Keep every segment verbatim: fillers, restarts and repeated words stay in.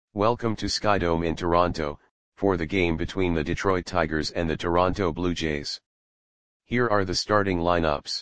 Welcome to Skydome in Toronto, for the game between the Detroit Tigers and the Toronto Blue Jays. Here are the starting lineups.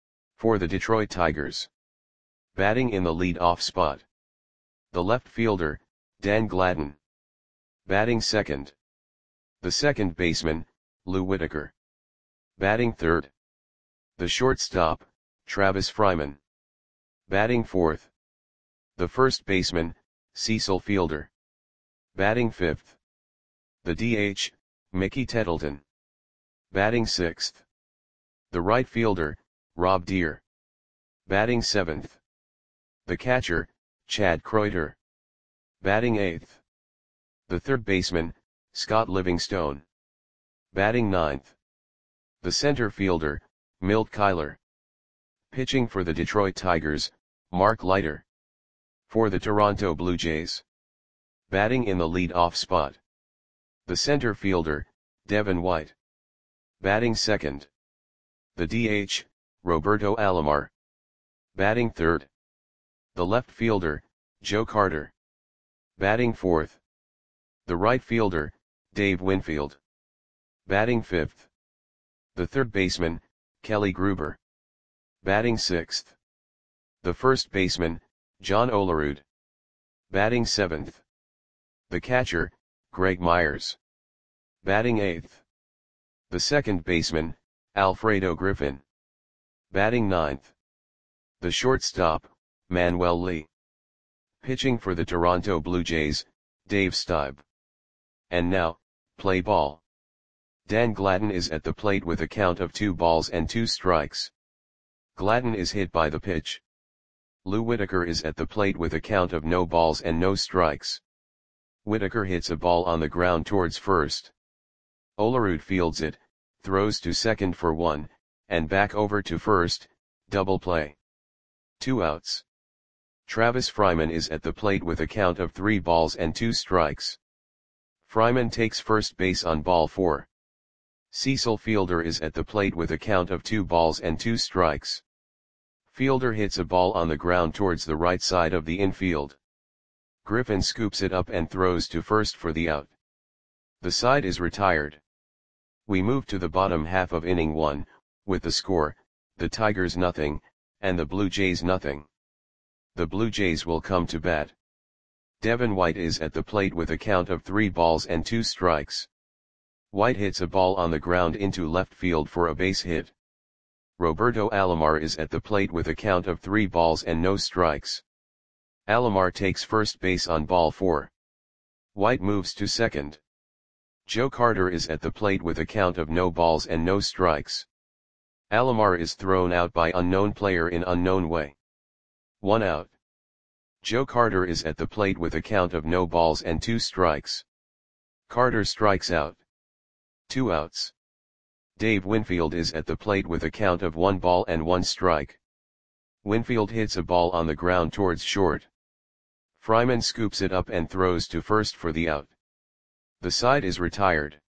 For the Detroit Tigers. Batting in the lead-off spot. The left fielder, Dan Gladden. Batting second. The second baseman, Lou Whitaker. Batting third. The shortstop, Travis Fryman. Batting fourth. The first baseman, Cecil Fielder. Batting fifth. The D H, Mickey Tettleton. Batting sixth. The right fielder, Rob Deer. Batting seventh. The catcher, Chad Kreuter. Batting eighth. The third baseman, Scott Livingstone. Batting ninth. The center fielder, Milt Kyler. Pitching for the Detroit Tigers, Mark Leiter. For the Toronto Blue Jays. Batting in the lead-off spot. The center fielder, Devin White. Batting second. The D H, Roberto Alomar. Batting third. The left fielder, Joe Carter. Batting fourth. The right fielder, Dave Winfield. Batting fifth. The third baseman, Kelly Gruber. Batting sixth. The first baseman, John Olerud. Batting seventh. The catcher, Greg Myers. Batting eighth. The second baseman, Alfredo Griffin. Batting ninth. The shortstop, Manuel Lee. Pitching for the Toronto Blue Jays, Dave Stieb. And now, play ball. Dan Gladden is at the plate with a count of two balls and two strikes. Gladden is hit by the pitch. Lou Whitaker is at the plate with a count of no balls and no strikes. Whitaker hits a ball on the ground towards first. Olerud fields it, throws to second for one, and back over to first, double play. Two outs. Travis Fryman is at the plate with a count of three balls and two strikes. Fryman takes first base on ball four. Cecil Fielder is at the plate with a count of two balls and two strikes. Fielder hits a ball on the ground towards the right side of the infield. Griffin scoops it up and throws to first for the out. The side is retired. We move to the bottom half of inning one, with the score, the Tigers nothing, and the Blue Jays nothing. The Blue Jays will come to bat. Devin White is at the plate with a count of three balls and two strikes. White hits a ball on the ground into left field for a base hit. Roberto Alomar is at the plate with a count of three balls and no strikes. Alomar takes first base on ball four. White moves to second. Joe Carter is at the plate with a count of no balls and no strikes. Alomar is thrown out by unknown player in unknown way. One out. Joe Carter is at the plate with a count of no balls and two strikes. Carter strikes out. Two outs. Dave Winfield is at the plate with a count of one ball and one strike. Winfield hits a ball on the ground towards short. Fryman scoops it up and throws to first for the out. The side is retired.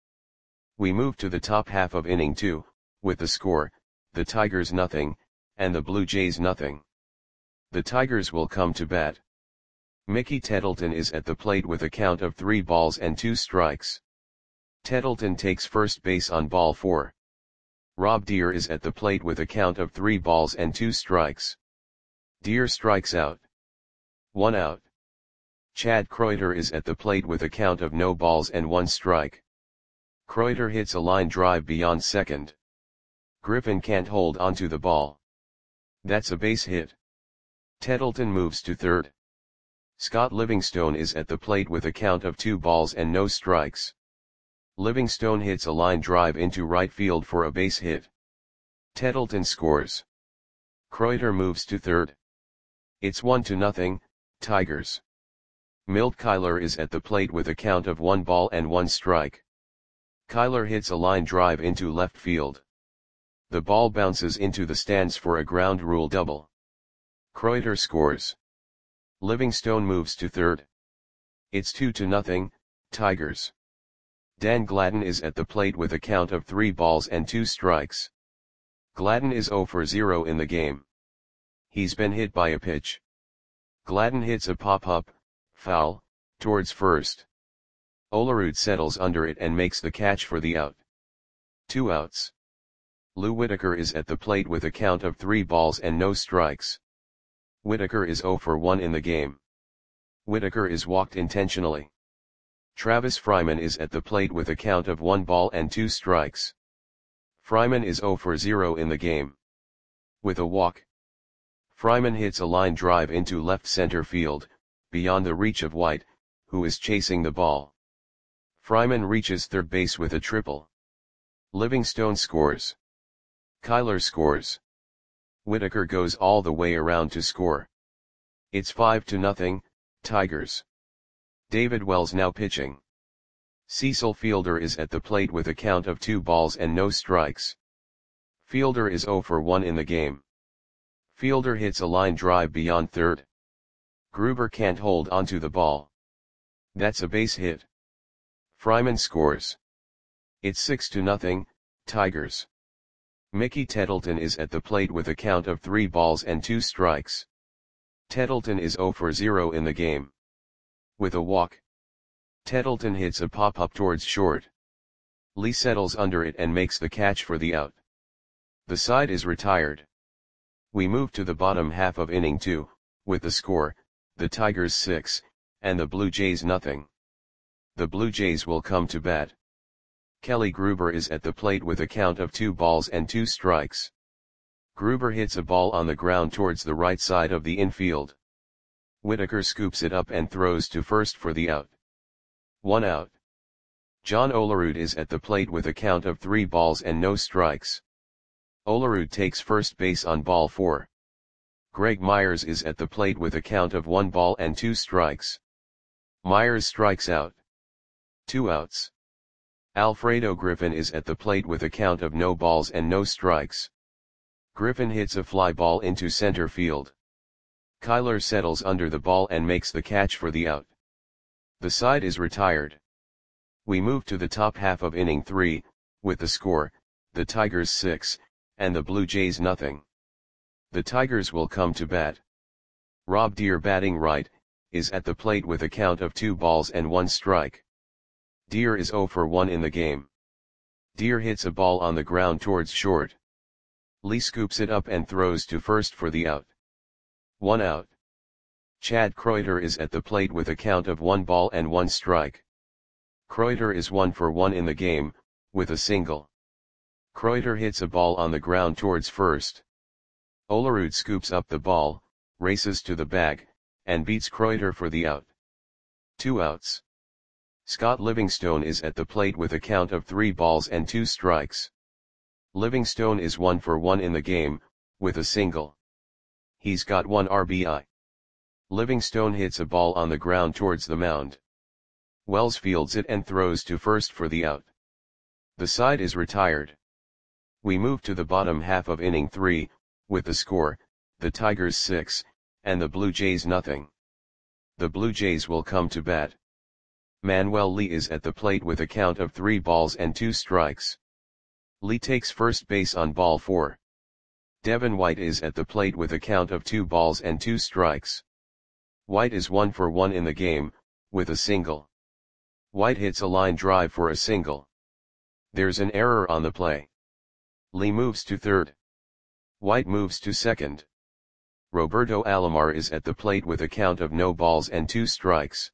We move to the top half of inning two, with the score, the Tigers nothing, and the Blue Jays nothing. The Tigers will come to bat. Mickey Tettleton is at the plate with a count of three balls and two strikes. Tettleton takes first base on ball four. Rob Deer is at the plate with a count of three balls and two strikes. Deer strikes out. One out. Chad Kreuter is at the plate with a count of no balls and one strike. Kreuter hits a line drive beyond second. Griffin can't hold onto the ball. That's a base hit. Tettleton moves to third. Scott Livingstone is at the plate with a count of two balls and no strikes. Livingstone hits a line drive into right field for a base hit. Tettleton scores. Kreuter moves to third. It's one to nothing, Tigers. Milt Kyler is at the plate with a count of one ball and one strike. Kyler hits a line drive into left field. The ball bounces into the stands for a ground rule double. Kreuter scores. Livingstone moves to third. It's two to nothing, Tigers. Dan Gladden is at the plate with a count of three balls and two strikes. Gladden is zero for zero in the game. He's been hit by a pitch. Gladden hits a pop-up, foul, Towards first. Olerud settles under it and makes the catch for the out. Two outs. Lou Whitaker is at the plate with a count of three balls and no strikes. Whitaker is zero for one in the game. Whitaker is walked intentionally. Travis Fryman is at the plate with a count of one ball and two strikes. Fryman is zero for zero in the game. With a walk. Fryman hits a line drive into left center field, beyond the reach of White, who is chasing the ball. Fryman reaches third base with a triple. Livingstone scores. Kyler scores. Whitaker goes all the way around to score. It's five to nothing, Tigers. David Wells now pitching. Cecil Fielder is at the plate with a count of two balls and no strikes. Fielder is zero for one in the game. Fielder hits a line drive beyond third. Gruber can't hold onto the ball. That's a base hit. Fryman scores. It's six to nothing, Tigers. Mickey Tettleton is at the plate with a count of three balls and two strikes. Tettleton is zero for zero in the game. With a walk. Tettleton hits a pop-up towards short. Lee settles under it and makes the catch for the out. The side is retired. We move to the bottom half of inning two, with the score, the Tigers six, and the Blue Jays nothing. The Blue Jays will come to bat. Kelly Gruber is at the plate with a count of two balls and two strikes. Gruber hits a ball on the ground towards the right side of the infield. Whitaker scoops it up and throws to first for the out. One out. John Olerud is at the plate with a count of three balls and no strikes. Olerud takes first base on ball four. Greg Myers is at the plate with a count of one ball and two strikes. Myers strikes out. Two outs. Alfredo Griffin is at the plate with a count of no balls and no strikes. Griffin hits a fly ball into center field. Kyler settles under the ball and makes the catch for the out. The side is retired. We move to the top half of inning three, with the score, the Tigers six, and the Blue Jays nothing. The Tigers will come to bat. Rob Deere, batting right, is at the plate with a count of two balls and one strike. Deere is zero for one in the game. Deere hits a ball on the ground towards short. Lee scoops it up and throws to first for the out. One out. Chad Kreuter is at the plate with a count of one ball and one strike. Kreuter is one for one in the game, with a single. Kreuter hits a ball on the ground towards first. Olerud scoops up the ball, races to the bag, and beats Kreuter for the out. Two outs. Scott Livingstone is at the plate with a count of three balls and two strikes. Livingstone is one for one in the game, with a single. He's got one R B I. Livingstone hits a ball on the ground towards the mound. Wells fields it and throws to first for the out. The side is retired. We move to the bottom half of inning three, with the score, the Tigers six, and the Blue Jays nothing. The Blue Jays will come to bat. Manuel Lee is at the plate with a count of three balls and two strikes. Lee takes first base on ball four. Devin White is at the plate with a count of two balls and two strikes. White is one for one in the game, with a single. White hits a line drive for a single. There's an error on the play. Lee moves to third. White moves to second. Roberto Alomar is at the plate with a count of no balls and two strikes.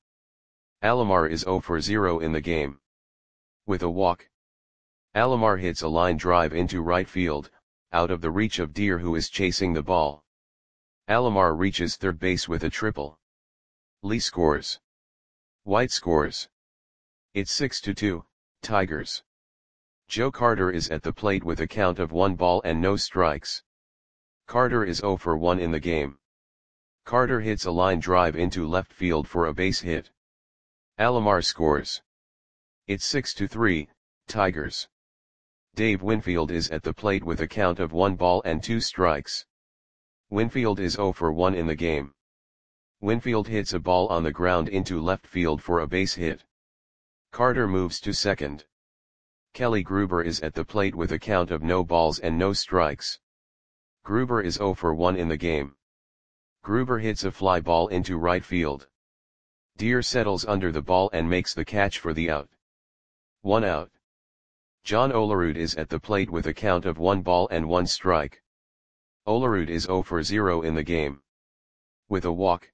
Alomar is zero for zero in the game. With a walk. Alomar hits a line drive into right field, out of the reach of Deere, who is chasing the ball. Alomar reaches third base with a triple. Lee scores. White scores. It's six to two, Tigers. Joe Carter is at the plate with a count of one ball and no strikes. Carter is zero for one in the game. Carter hits a line drive into left field for a base hit. Alomar scores. It's six to three, Tigers. Dave Winfield is at the plate with a count of one ball and two strikes. Winfield is zero for one in the game. Winfield hits a ball on the ground into left field for a base hit. Carter moves to second. Kelly Gruber is at the plate with a count of no balls and no strikes. Gruber is zero for one in the game. Gruber hits a fly ball into right field. Deer settles under the ball and makes the catch for the out. One out. John Olerud is at the plate with a count of one ball and one strike. Olerud is zero for zero in the game. With a walk,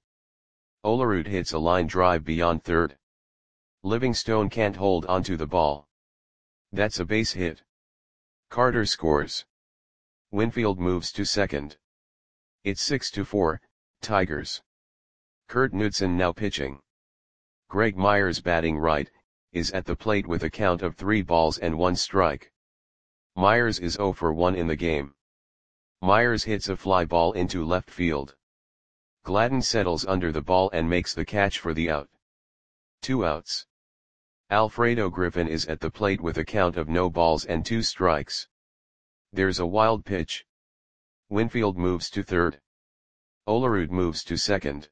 Olerud hits a line drive beyond third. Livingstone can't hold onto the ball. That's a base hit. Carter scores. Winfield moves to second. It's six to four, Tigers. Kurt Knudsen now pitching. Greg Myers batting right, is at the plate with a count of three balls and one strike. Myers is zero for one in the game. Myers hits a fly ball into left field. Gladden settles under the ball and makes the catch for the out. Two outs. Alfredo Griffin is at the plate with a count of no balls and two strikes. There's a wild pitch. Winfield moves to third. Olerud moves to second.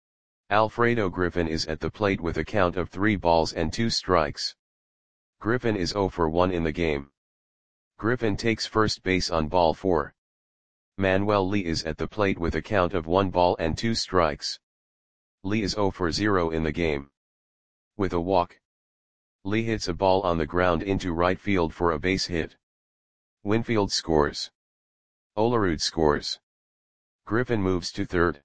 Alfredo Griffin is at the plate with a count of three balls and two strikes. Griffin is zero for one in the game. Griffin takes first base on ball four. Manuel Lee is at the plate with a count of one ball and two strikes. Lee is zero for zero in the game. With a walk, Lee hits a ball on the ground into right field for a base hit. Winfield scores. Olerud scores. Griffin moves to third.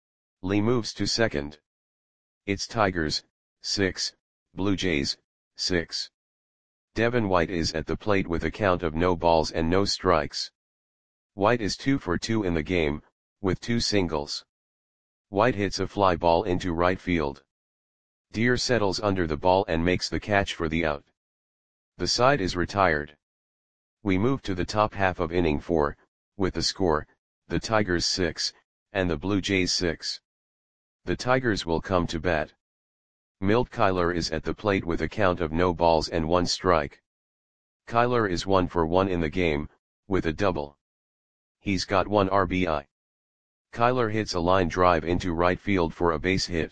Lee moves to second. It's Tigers, six, Blue Jays, six. Devin White is at the plate with a count of no balls and no strikes. White is two for two in the game, with two singles. White hits a fly ball into right field. Deer settles under the ball and makes the catch for the out. The side is retired. We move to the top half of inning four, with the score, the Tigers six, and the Blue Jays six. The Tigers will come to bat. Milt Kyler is at the plate with a count of no balls and one strike. Kyler is one for one in the game, with a double. He's got one R B I. Kyler hits a line drive into right field for a base hit.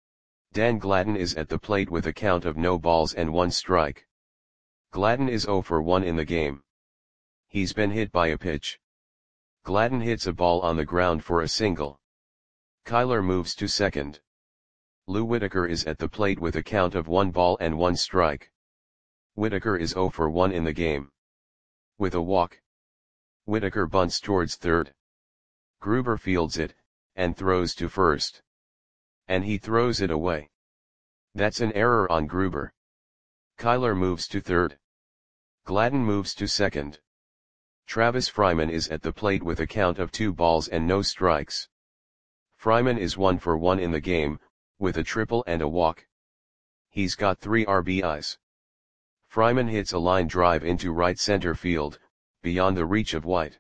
Dan Gladden is at the plate with a count of no balls and one strike. Gladden is zero for one in the game. He's been hit by a pitch. Gladden hits a ball on the ground for a single. Kyler moves to second. Lou Whitaker is at the plate with a count of one ball and one strike. Whitaker is zero for one in the game. With a walk, Whitaker bunts towards third. Gruber fields it, and throws to first. And he throws it away. That's an error on Gruber. Kyler moves to third. Gladden moves to second. Travis Fryman is at the plate with a count of two balls and no strikes. Fryman is one for one in the game, with a triple and a walk. He's got three R B Is. Fryman hits a line drive into right center field, beyond the reach of White.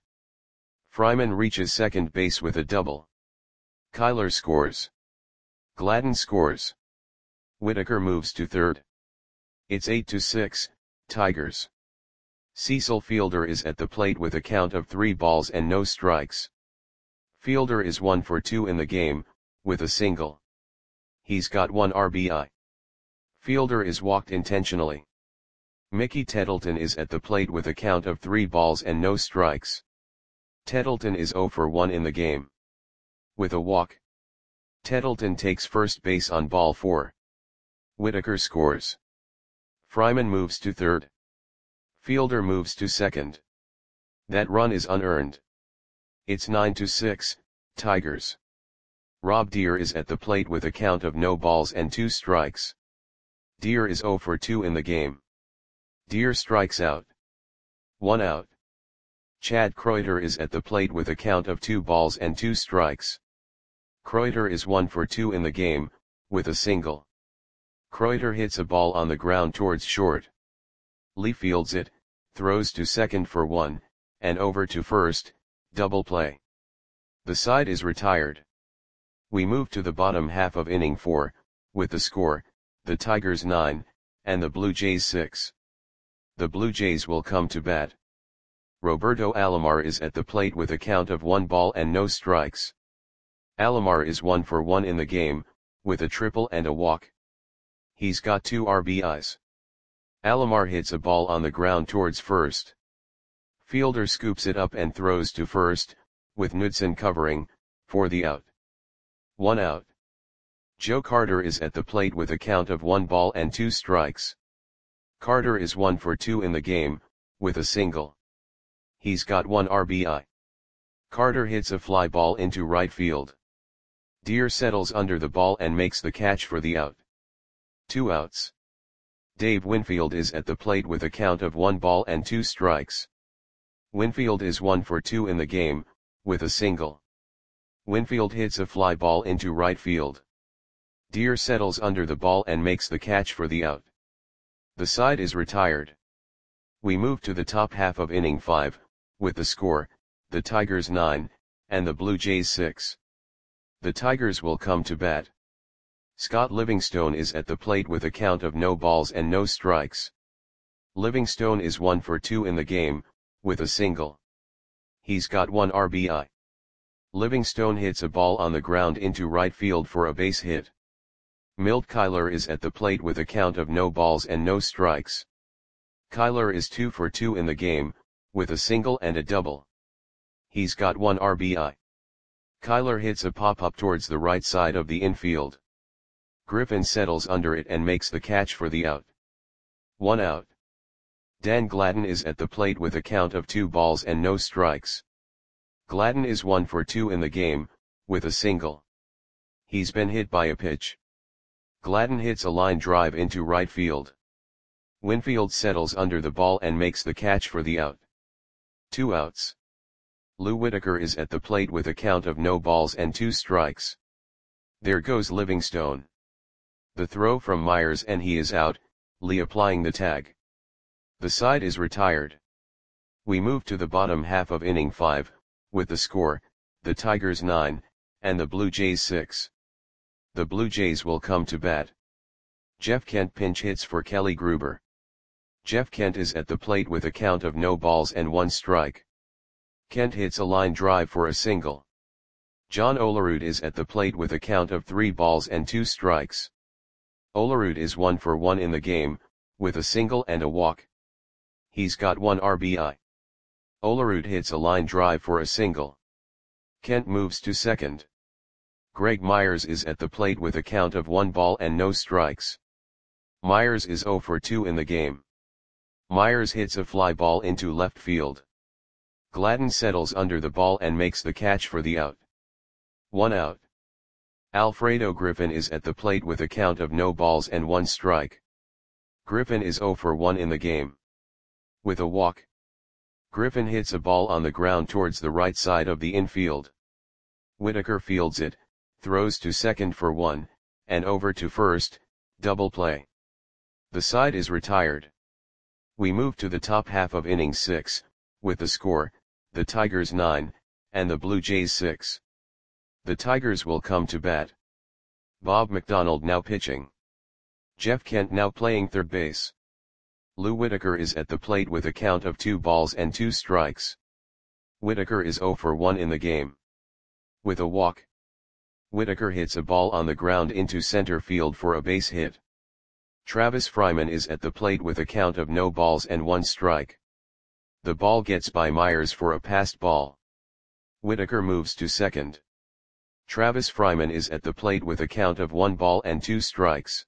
Fryman reaches second base with a double. Kyler scores. Gladden scores. Whitaker moves to third. It's eight to six, Tigers. Cecil Fielder is at the plate with a count of three balls and no strikes. Fielder is one for two in the game, with a single. He's got one R B I. Fielder is walked intentionally. Mickey Tettleton is at the plate with a count of three balls and no strikes. Tettleton is zero for one in the game. With a walk, Tettleton takes first base on ball four. Whitaker scores. Fryman moves to third. Fielder moves to second. That run is unearned. It's nine to six, Tigers. Rob Deer is at the plate with a count of no balls and two strikes. Deer is zero for two in the game. Deer strikes out. One out. Chad Kreuter is at the plate with a count of two balls and two strikes. Kreuter is one for two in the game, with a single. Kreuter hits a ball on the ground towards short. Lee fields it, throws to second for one, and over to first, double play. The side is retired. We move to the bottom half of inning four, with the score, the Tigers nine, and the Blue Jays six. The Blue Jays will come to bat. Roberto Alomar is at the plate with a count of one ball and no strikes. Alomar is one for one in the game, with a triple and a walk. He's got two R B Is. Alomar hits a ball on the ground towards first. Fielder scoops it up and throws to first, with Knudsen covering, for the out. One out. Joe Carter is at the plate with a count of one ball and two strikes. Carter is one for two in the game, with a single. He's got one R B I. Carter hits a fly ball into right field. Deer settles under the ball and makes the catch for the out. Two outs. Dave Winfield is at the plate with a count of one ball and two strikes. Winfield is one for two in the game, with a single. Winfield hits a fly ball into right field. Deer settles under the ball and makes the catch for the out. The side is retired. We move to the top half of inning five, with the score, the Tigers nine, and the Blue Jays six. The Tigers will come to bat. Scott Livingstone is at the plate with a count of no balls and no strikes. Livingstone is one for two in the game, with a single. He's got one R B I. Livingstone hits a ball on the ground into right field for a base hit. Milt Kyler is at the plate with a count of no balls and no strikes. Kyler is two for two in the game, with a single and a double. He's got one R B I. Kyler hits a pop-up towards the right side of the infield. Griffin settles under it and makes the catch for the out. One out. Dan Gladden is at the plate with a count of two balls and no strikes. Gladden is one for two in the game, with a single. He's been hit by a pitch. Gladden hits a line drive into right field. Winfield settles under the ball and makes the catch for the out. Two outs. Lou Whitaker is at the plate with a count of no balls and two strikes. There goes Livingstone. The throw from Myers and he is out, Lee applying the tag. The side is retired. We move to the bottom half of inning five, with the score, the Tigers nine, and the Blue Jays six. The Blue Jays will come to bat. Jeff Kent pinch hits for Kelly Gruber. Jeff Kent is at the plate with a count of no balls and one strike. Kent hits a line drive for a single. John Olerud is at the plate with a count of three balls and two strikes. Olerud is one for one in the game, with a single and a walk. He's got one R B I. Olerud hits a line drive for a single. Kent moves to second. Greg Myers is at the plate with a count of one ball and no strikes. Myers is zero for two in the game. Myers hits a fly ball into left field. Gladden settles under the ball and makes the catch for the out. One out. Alfredo Griffin is at the plate with a count of no balls and one strike. Griffin is zero for one in the game. With a walk. Griffin hits a ball on the ground towards the right side of the infield. Whitaker fields it, throws to second for one, and over to first, double play. The side is retired. We move to the top half of inning six, with the score, the Tigers nine, and the Blue Jays six. The Tigers will come to bat. Bob McDonald now pitching. Jeff Kent now playing third base. Lou Whitaker is at the plate with a count of two balls and two strikes. Whitaker is zero for one in the game. With a walk. Whitaker hits a ball on the ground into center field for a base hit. Travis Fryman is at the plate with a count of no balls and one strike. The ball gets by Myers for a passed ball. Whitaker moves to second. Travis Fryman is at the plate with a count of one ball and two strikes.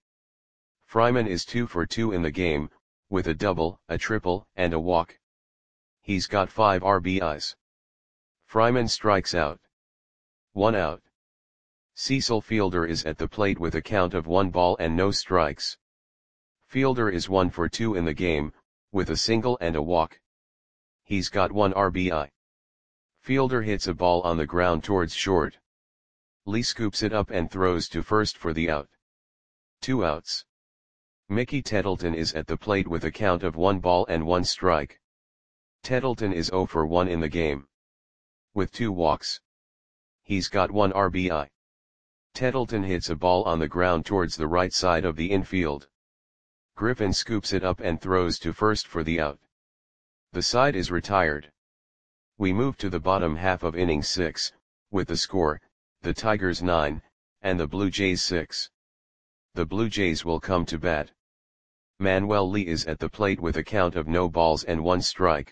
Fryman is two for two in the game, with a double, a triple, and a walk. He's got five R B Is. Fryman strikes out. One out. Cecil Fielder is at the plate with a count of one ball and no strikes. Fielder is one for two in the game, with a single and a walk. He's got one R B I. Fielder hits a ball on the ground towards short. Lee scoops it up and throws to first for the out. Two outs. Mickey Tettleton is at the plate with a count of one ball and one strike. Tettleton is zero for one in the game. With two walks. He's got one R B I. Tettleton hits a ball on the ground towards the right side of the infield. Griffin scoops it up and throws to first for the out. The side is retired. We move to the bottom half of inning six, with the score, the Tigers nine, and the Blue Jays six. The Blue Jays will come to bat. Manuel Lee is at the plate with a count of no balls and one strike.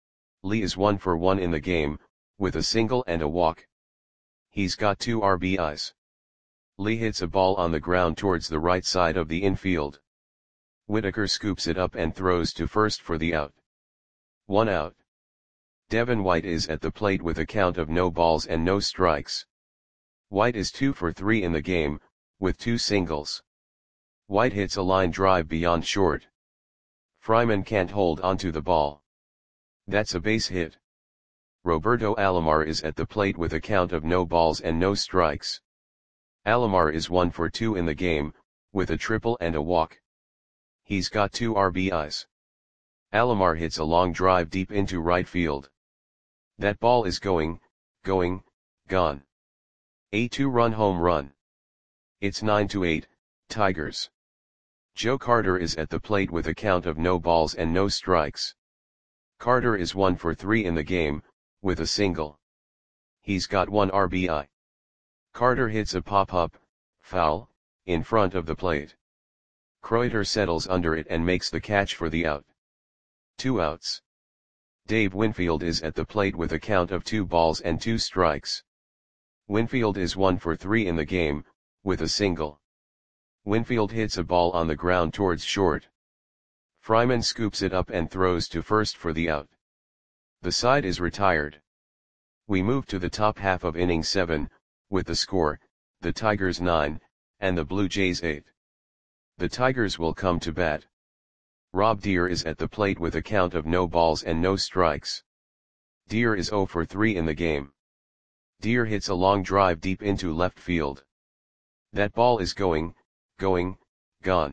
Lee is one for one in the game, with a single and a walk. He's got two R B Is. Lee hits a ball on the ground towards the right side of the infield. Whitaker scoops it up and throws to first for the out. One out. Devin White is at the plate with a count of no balls and no strikes. White is two for three in the game, with two singles. White hits a line drive beyond short. Fryman can't hold onto the ball. That's a base hit. Roberto Alomar is at the plate with a count of no balls and no strikes. Alomar is one for two in the game, with a triple and a walk. He's got two R B Is. Alomar hits a long drive deep into right field. That ball is going, going, gone. A two-run home run. It's nine to eight, Tigers. Joe Carter is at the plate with a count of no balls and no strikes. Carter is one for three in the game, with a single. He's got one R B I. Carter hits a pop-up, foul, in front of the plate. Kreuter settles under it and makes the catch for the out. Two outs. Dave Winfield is at the plate with a count of two balls and two strikes. Winfield is one for three in the game, with a single. Winfield hits a ball on the ground towards short. Fryman scoops it up and throws to first for the out. The side is retired. We move to the top half of inning seven, with the score, the Tigers nine, and the Blue Jays eight. The Tigers will come to bat. Rob Deer is at the plate with a count of no balls and no strikes. Deer is zero for three in the game. Deer hits a long drive deep into left field. That ball is going, going, gone.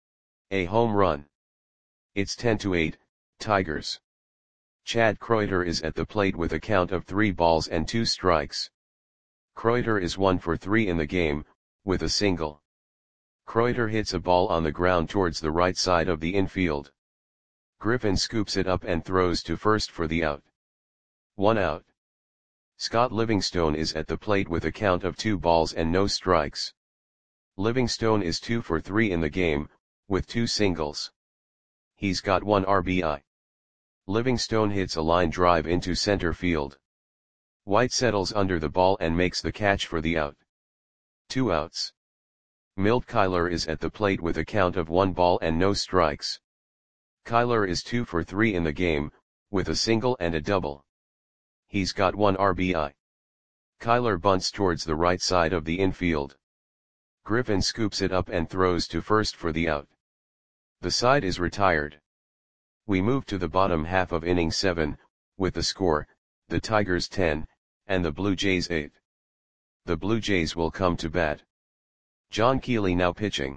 A home run. It's ten to eight, Tigers. Chad Kreuter is at the plate with a count of three balls and two strikes. Kreuter is one for three in the game, with a single. Kreuter hits a ball on the ground towards the right side of the infield. Griffin scoops it up and throws to first for the out. One out. Scott Livingstone is at the plate with a count of two balls and no strikes. Livingstone is two for three in the game, with two singles. He's got one R B I. Livingstone hits a line drive into center field. White settles under the ball and makes the catch for the out. Two outs. Milt Kyler is at the plate with a count of one ball and no strikes. Kyler is two for three in the game, with a single and a double. He's got one R B I. Kyler bunts towards the right side of the infield. Griffin scoops it up and throws to first for the out. The side is retired. We move to the bottom half of inning seven, with the score, the Tigers ten, and the Blue Jays eight. The Blue Jays will come to bat. John Keeley now pitching.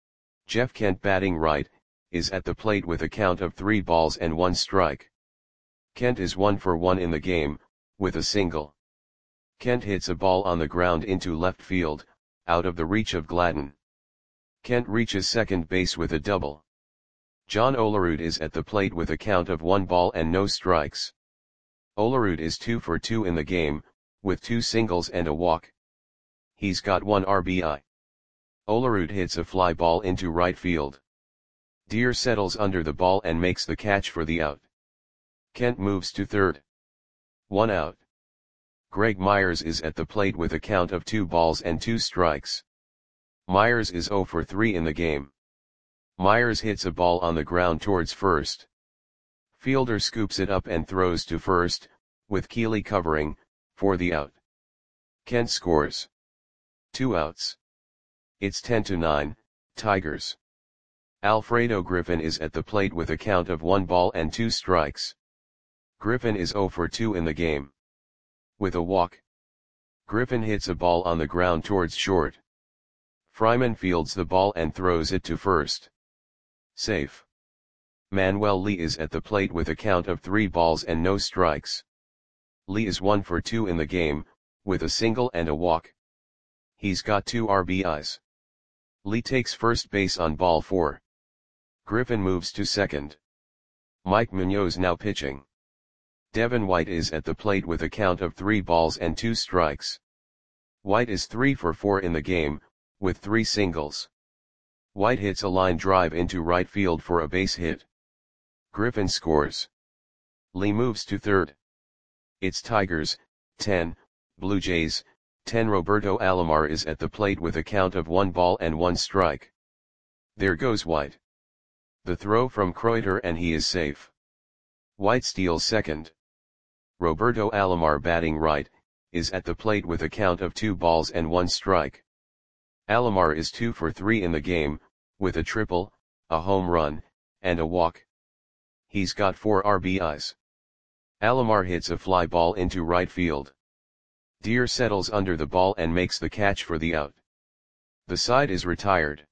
Jeff Kent batting right, is at the plate with a count of three balls and one strike. Kent is one for one in the game, with a single. Kent hits a ball on the ground into left field, out of the reach of Gladden. Kent reaches second base with a double. John Olerud is at the plate with a count of one ball and no strikes. Olerud is two for two in the game, with two singles and a walk. He's got one R B I. Olerud hits a fly ball into right field. Deer settles under the ball and makes the catch for the out. Kent moves to third. One out. Greg Myers is at the plate with a count of two balls and two strikes. Myers is zero for three in the game. Myers hits a ball on the ground towards first. Fielder scoops it up and throws to first, with Keeley covering, for the out. Kent scores. Two outs. It's ten to nine, Tigers. Alfredo Griffin is at the plate with a count of one ball and two strikes. Griffin is zero for two in the game. With a walk. Griffin hits a ball on the ground towards short. Fryman fields the ball and throws it to first. Safe. Manuel Lee is at the plate with a count of three balls and no strikes. Lee is one for two in the game, with a single and a walk. He's got two R B Is. Lee takes first base on ball four. Griffin moves to second. Mike Munoz now pitching. Devin White is at the plate with a count of three balls and two strikes. White is three for four in the game, with three singles. White hits a line drive into right field for a base hit. Griffin scores. Lee moves to third. It's Tigers, ten, Blue Jays, ten Roberto Alomar is at the plate with a count of one ball and one strike. There goes White. The throw from Kreuter and he is safe. White steals second. Roberto Alomar batting right, is at the plate with a count of two balls and one strike. Alomar is two for three in the game, with a triple, a home run, and a walk. He's got four R B Is. Alomar hits a fly ball into right field. Deer settles under the ball and makes the catch for the out. The side is retired.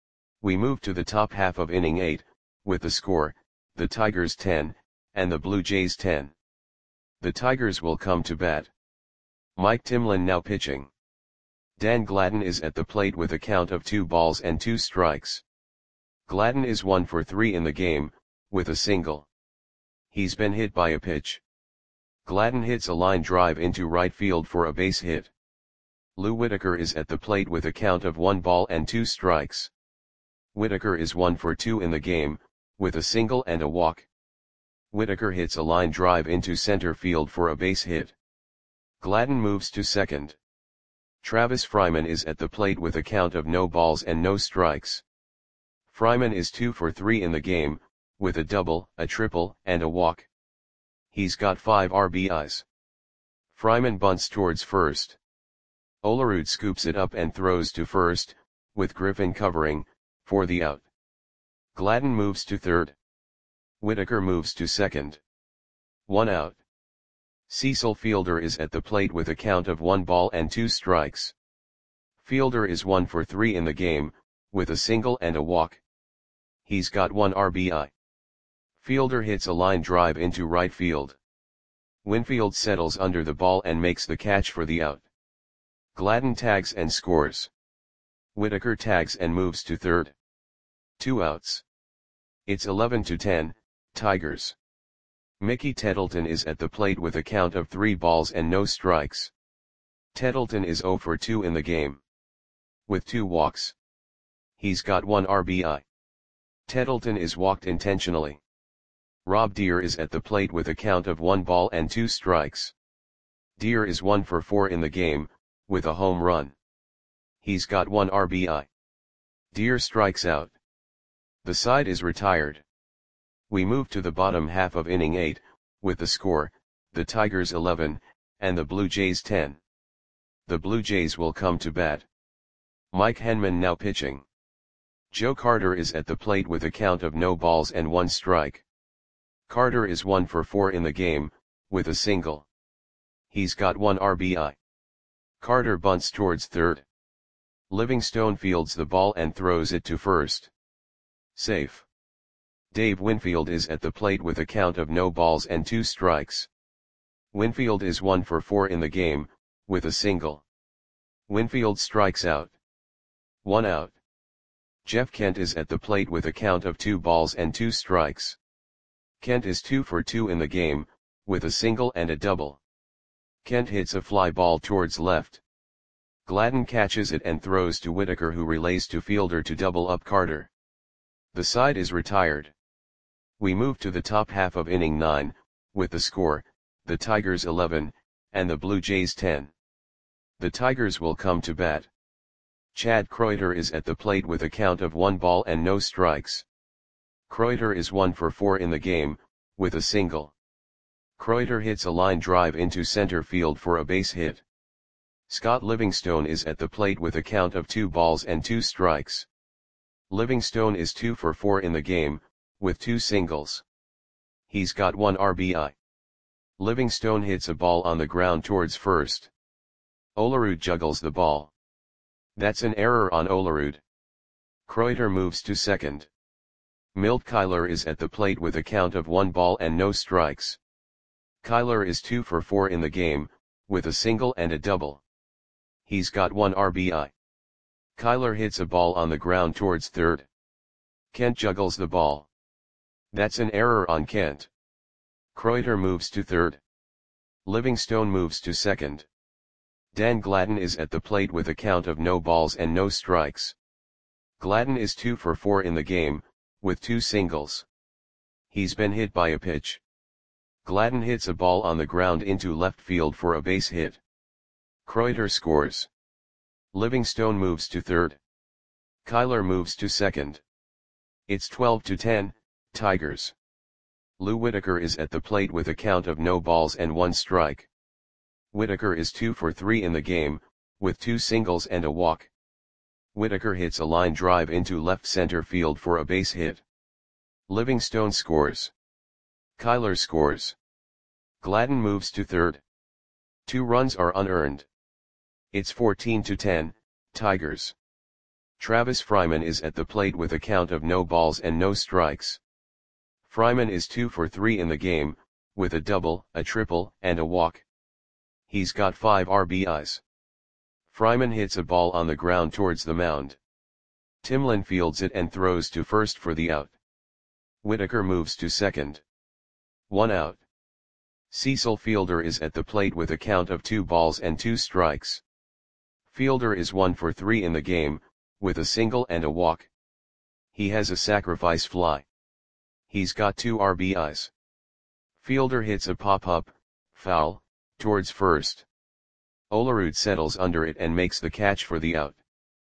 We move to the top half of inning eight, with the score, the Tigers ten, and the Blue Jays ten. The Tigers will come to bat. Mike Timlin now pitching. Dan Gladden is at the plate with a count of two balls and two strikes. Gladden is one for three in the game, with a single. He's been hit by a pitch. Gladden hits a line drive into right field for a base hit. Lou Whitaker is at the plate with a count of one ball and two strikes. Whitaker is one for two in the game, with a single and a walk. Whitaker hits a line drive into center field for a base hit. Gladden moves to second. Travis Fryman is at the plate with a count of no balls and no strikes. Fryman is two for three in the game, with a double, a triple, and a walk. He's got five R B Is. Fryman bunts towards first. Olerud scoops it up and throws to first, with Griffin covering, for the out. Gladden moves to third. Whitaker moves to second. One out. Cecil Fielder is at the plate with a count of one ball and two strikes. Fielder is one for three in the game, with a single and a walk. He's got one R B I. Fielder hits a line drive into right field. Winfield settles under the ball and makes the catch for the out. Gladden tags and scores. Whitaker tags and moves to third. Two outs. It's eleven to ten, Tigers. Mickey Tettleton is at the plate with a count of three balls and no strikes. Tettleton is zero for two in the game, with two walks. He's got one R B I. Tettleton is walked intentionally. Rob Deer is at the plate with a count of one ball and two strikes. Deer is one for four in the game, with a home run. He's got one R B I. Deer strikes out. The side is retired. We move to the bottom half of inning eight, with the score, the Tigers eleven, and the Blue Jays ten. The Blue Jays will come to bat. Mike Henman now pitching. Joe Carter is at the plate with a count of no balls and one strike. Carter is one for four in the game, with a single. He's got one R B I. Carter bunts towards third. Livingstone fields the ball and throws it to first. Safe. Dave Winfield is at the plate with a count of no balls and two strikes. Winfield is one for four in the game, with a single. Winfield strikes out. One out. Jeff Kent is at the plate with a count of two balls and two strikes. Kent is two for two in the game, with a single and a double. Kent hits a fly ball towards left. Gladden catches it and throws to Whitaker, who relays to Fielder to double up Carter. The side is retired. We move to the top half of inning nine, with the score, the Tigers eleven, and the Blue Jays ten. The Tigers will come to bat. Chad Kreuter is at the plate with a count of one ball and no strikes. Kreuter is one for four in the game, with a single. Kreuter hits a line drive into center field for a base hit. Scott Livingstone is at the plate with a count of two balls and two strikes. Livingstone is two for four in the game, with two singles. He's got one R B I. Livingstone hits a ball on the ground towards first. Olerud juggles the ball. That's an error on Olerud. Kreuter moves to second. Milt Kyler is at the plate with a count of one ball and no strikes. Kyler is two for four in the game, with a single and a double. He's got one R B I. Kyler hits a ball on the ground towards third. Kent juggles the ball. That's an error on Kent. Kreuter moves to third. Livingstone moves to second. Dan Gladden is at the plate with a count of no balls and no strikes. Gladden is two for four in the game, with two singles. He's been hit by a pitch. Gladden hits a ball on the ground into left field for a base hit. Kreuter scores. Livingstone moves to third. Kyler moves to second. It's twelve to ten, Tigers. Lou Whitaker is at the plate with a count of no balls and one strike. Whitaker is two for three in the game, with two singles and a walk. Whitaker hits a line drive into left center field for a base hit. Livingstone scores. Kyler scores. Gladden moves to third. Two runs are unearned. It's fourteen to ten, Tigers. Travis Fryman is at the plate with a count of no balls and no strikes. Fryman is two for three in the game, with a double, a triple, and a walk. He's got five R B Is. Fryman hits a ball on the ground towards the mound. Timlin fields it and throws to first for the out. Whitaker moves to second. One out. Cecil Fielder is at the plate with a count of two balls and two strikes. Fielder is one for three in the game, with a single and a walk. He has a sacrifice fly. He's got two R B Is. Fielder hits a pop-up, foul, towards first. Olerud settles under it and makes the catch for the out.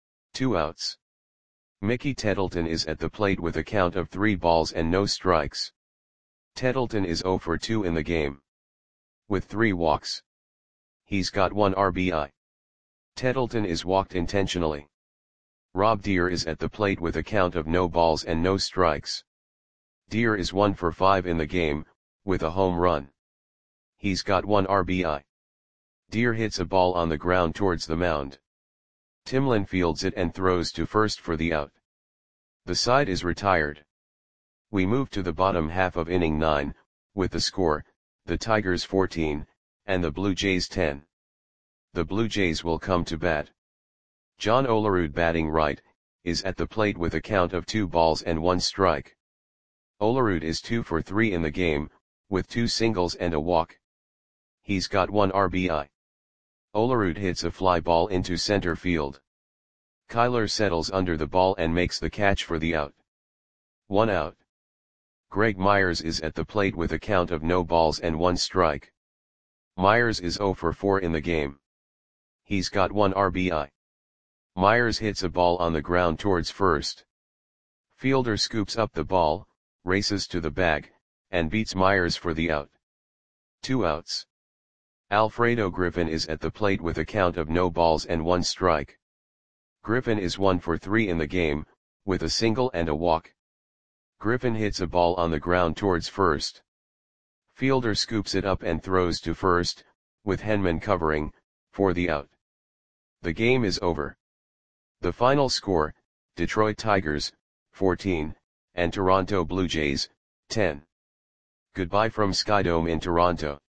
Two outs. Mickey Tettleton is at the plate with a count of three balls and no strikes. Tettleton is zero for two in the game, with three walks. He's got one R B I. Tettleton is walked intentionally. Rob Deere is at the plate with a count of no balls and no strikes. Deere is one for five in the game, with a home run. He's got one R B I. Deere hits a ball on the ground towards the mound. Timlin fields it and throws to first for the out. The side is retired. We move to the bottom half of inning nine, with the score, the Tigers fourteen, and the Blue Jays ten. The Blue Jays will come to bat. John Olerud, batting right, is at the plate with a count of two balls and one strike. Olerud is two for three in the game, with two singles and a walk. He's got one R B I. Olerud hits a fly ball into center field. Kyler settles under the ball and makes the catch for the out. One out. Greg Myers is at the plate with a count of no balls and one strike. Myers is zero for four in the game. He's got one R B I. Myers hits a ball on the ground towards first. Fielder scoops up the ball, races to the bag, and beats Myers for the out. Two outs. Alfredo Griffin is at the plate with a count of no balls and one strike. Griffin is one for three in the game, with a single and a walk. Griffin hits a ball on the ground towards first. Fielder scoops it up and throws to first, with Henman covering, for the out. The game is over. The final score, Detroit Tigers, fourteen, and Toronto Blue Jays, ten. Goodbye from Skydome in Toronto.